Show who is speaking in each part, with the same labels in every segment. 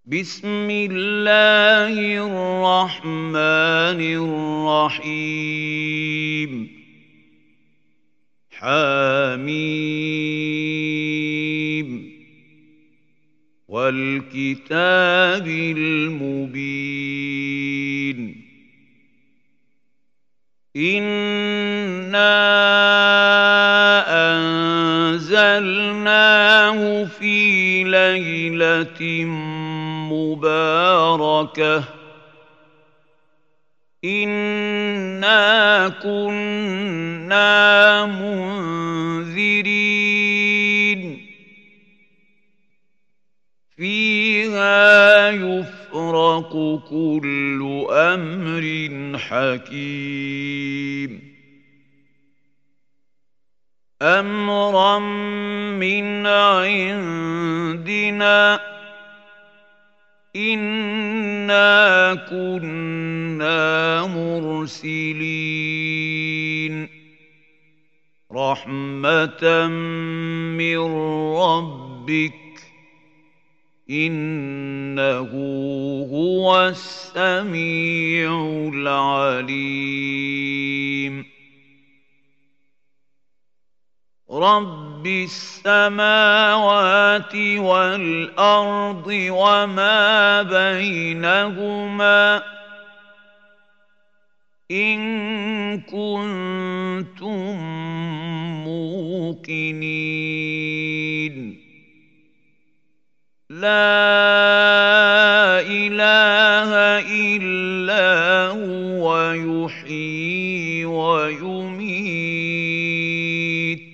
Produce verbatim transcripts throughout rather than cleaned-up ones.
Speaker 1: بسم الله الرحمن الرحيم حميم والكتاب المبين إنا أنزلناه في ليلة مباركة إنا كنا منذرين فيها يفرق كل أمر حكيم أمرا من عندنا إنا كنا مرسلين رحمة من ربك إنه هو السميع العليم رب السماوات والأرض وما بينهما إن كنتم موقنين لا إله إلا هو يحيي ويميت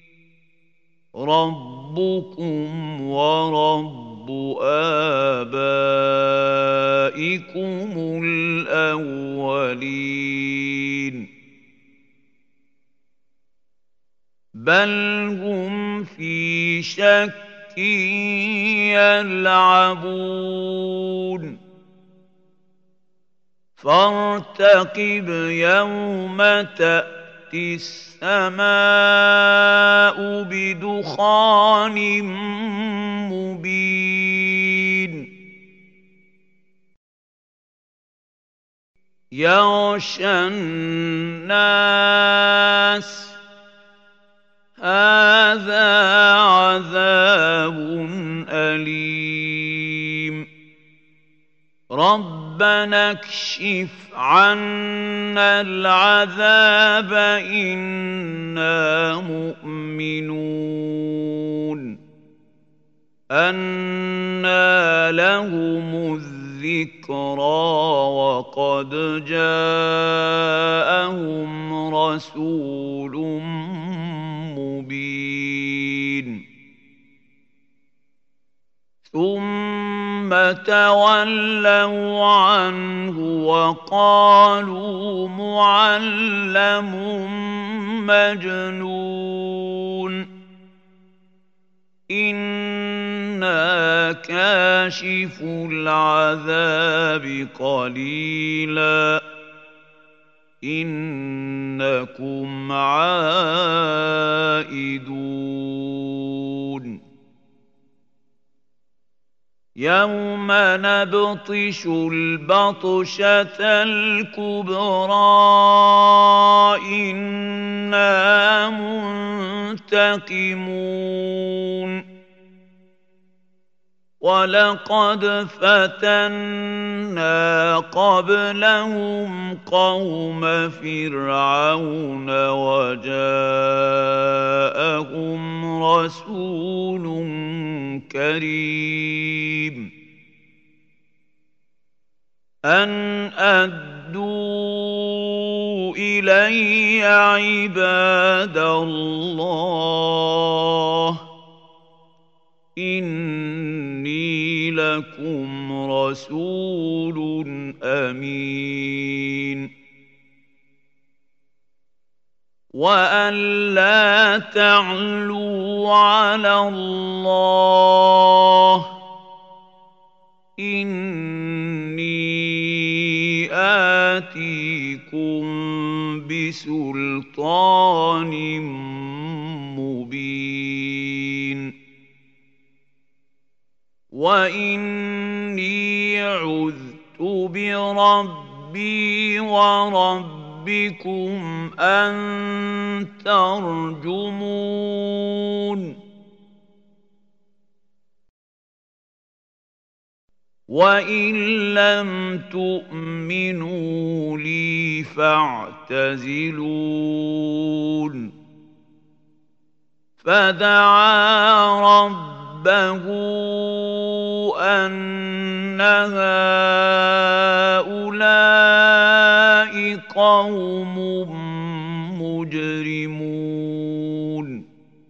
Speaker 1: ربكم ورب آبائكم الأولين بل هم في شك يلعبون فارتقب يوم تأتي السماء بدخان مبين يغشى الناس هذا عذاب أليم ربنا اكشف عنا العذاب إنا مؤمنون أنى لهم الذكرى وقد جاءهم رسول مبين ثم تولوا عنه وقالوا معلم مجنون إنا كاشف العذاب قليلا إنكم عائدون يوم نبطش البطشة الكبرى إنا منتقمون ولقد فتنا قبلهم قوم فرعون وجاءهم رسول كريم أن أدوا إلي عباد الله إني لكم رسول أمين وأن لا تعلوا على الله إني آتيكم بسلطان مبين وإني إني عذت بربي وربكم أن ترجمون وإن لم تؤمنوا لي فاعتزلون فدعا ربه أن هؤلاء قوم مجرمون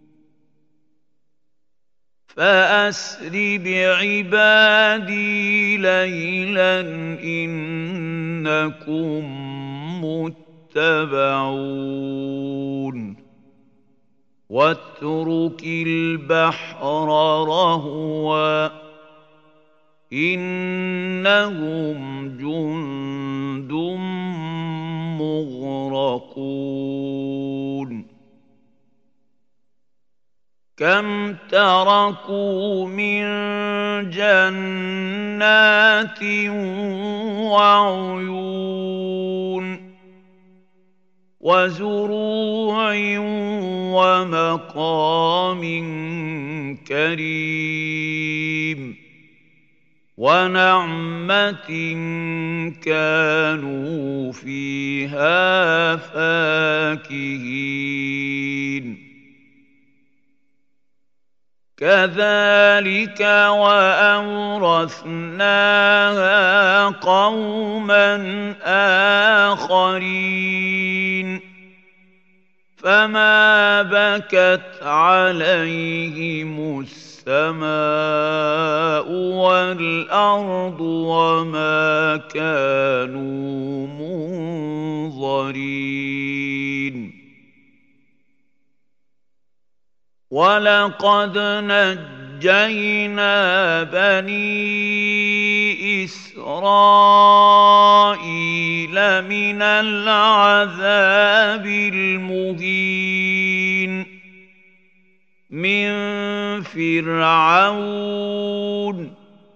Speaker 1: فأسر بعبادي ليلا إنكم متبعون واترك البحر رهوا إنهم جند مغرقون كم تركوا من جنات وعيون وزروع ومقام كريم ونعمة كانوا فيها فاكهين كذلك وأورثناها قوما آخرين فما بكت عليهم السماء والأرض وما كانوا منظرين ولقد نجينا بني إسرائيل من العذاب المهين من فرعون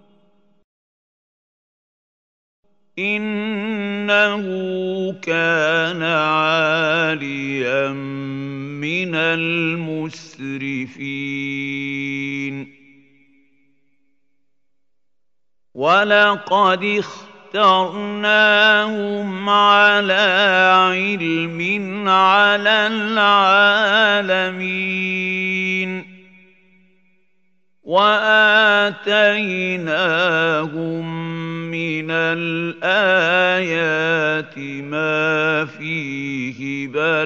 Speaker 1: إنه كان عاليا من المسرفين ولقد اخترناهم على علم على العالمين وآتيناهم من الآيات ما فيه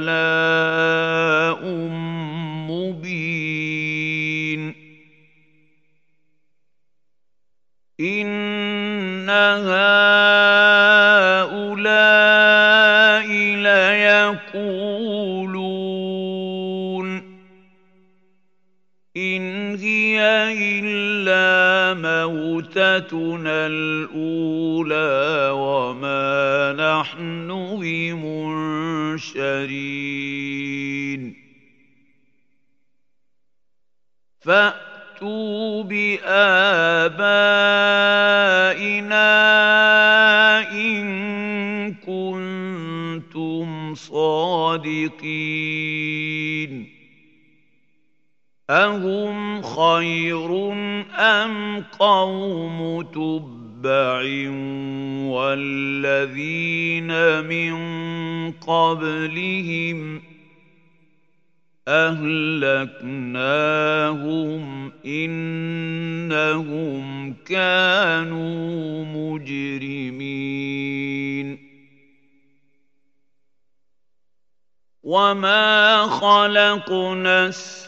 Speaker 1: بلاء مبين إن هؤلاء ليقولون إن هي إلا موتتنا الأولى وما نحن بمنشرين فأتوا بآبائنا إن كنتم صادقين أهم خير أم قوم تبع والذين من قبلهم أهلكناهم إنهم كانوا مجرمين وما خلقنا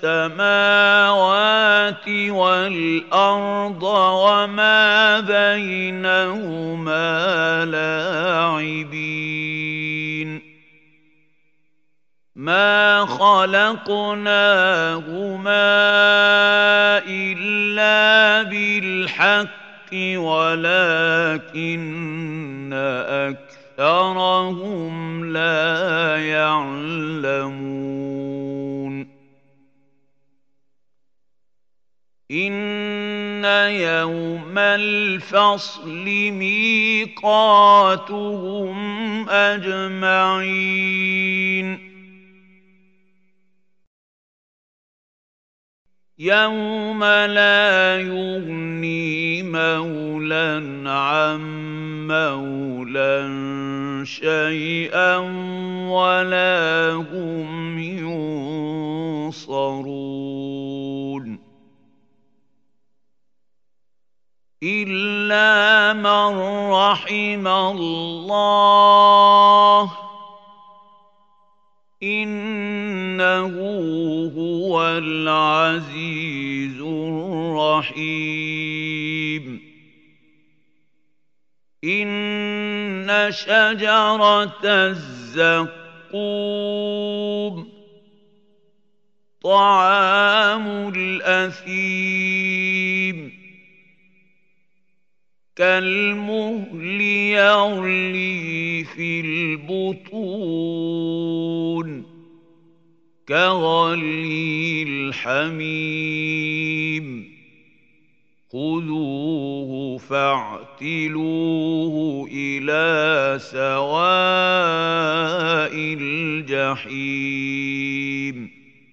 Speaker 1: السماوات والأرض وما بينهما لاعبين ما خلقناهما إلا بالحق ولكن أكثرهم لا يعلمون إن يوم الفصل ميقاتهم أجمعين يوم لا يغني مولى عن مولى شيئا ولا هم ينصرون إلا من رحم الله إنه هو العزيز الرحيم إن شجرة الزقوم طعام الأثيم كالمهل يغلي في البطون كغلي الحميم خذوه فاعتلوه إلى سواء الجحيم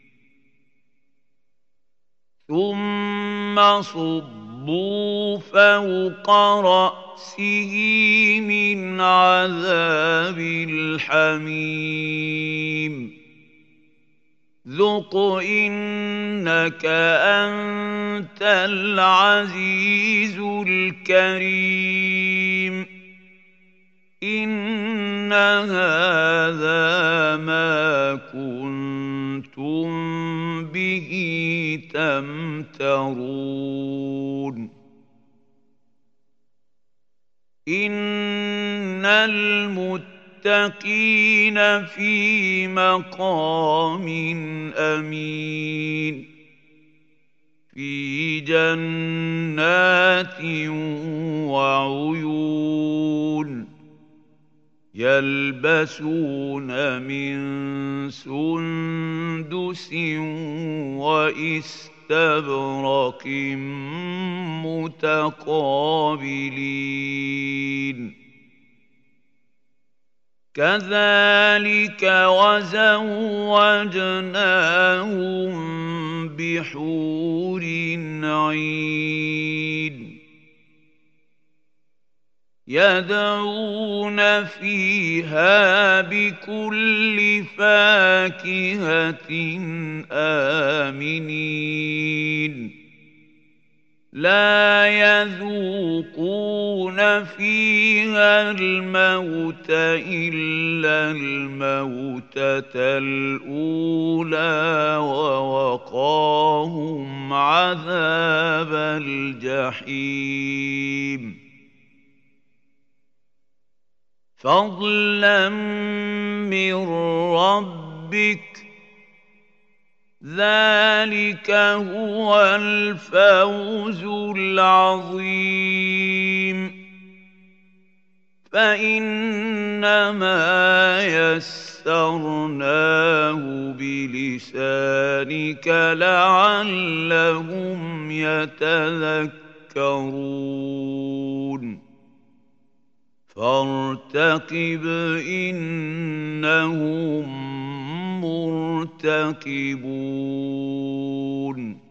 Speaker 1: ثم صبوا فوق رأسه من عذاب الحميم ذق إنك أنت العزيز الكريم إن هذا ما كنتم به تمترون إن المتقين في مقام أمين في جنات وعيون يلبسون من سندس واستبرق متقابلين كذلك وزوجناهم بحور عين يدعون فيها بكل فاكهة آمنين لا يذوقون فيها الموت إلا الموتة الأولى ووقاهم عذاب الجحيم فضلا من ربك ذلك هو الفوز العظيم فإنما يسرناه بلسانك لعلهم يتذكرون فارتقب إنهم مرتقبون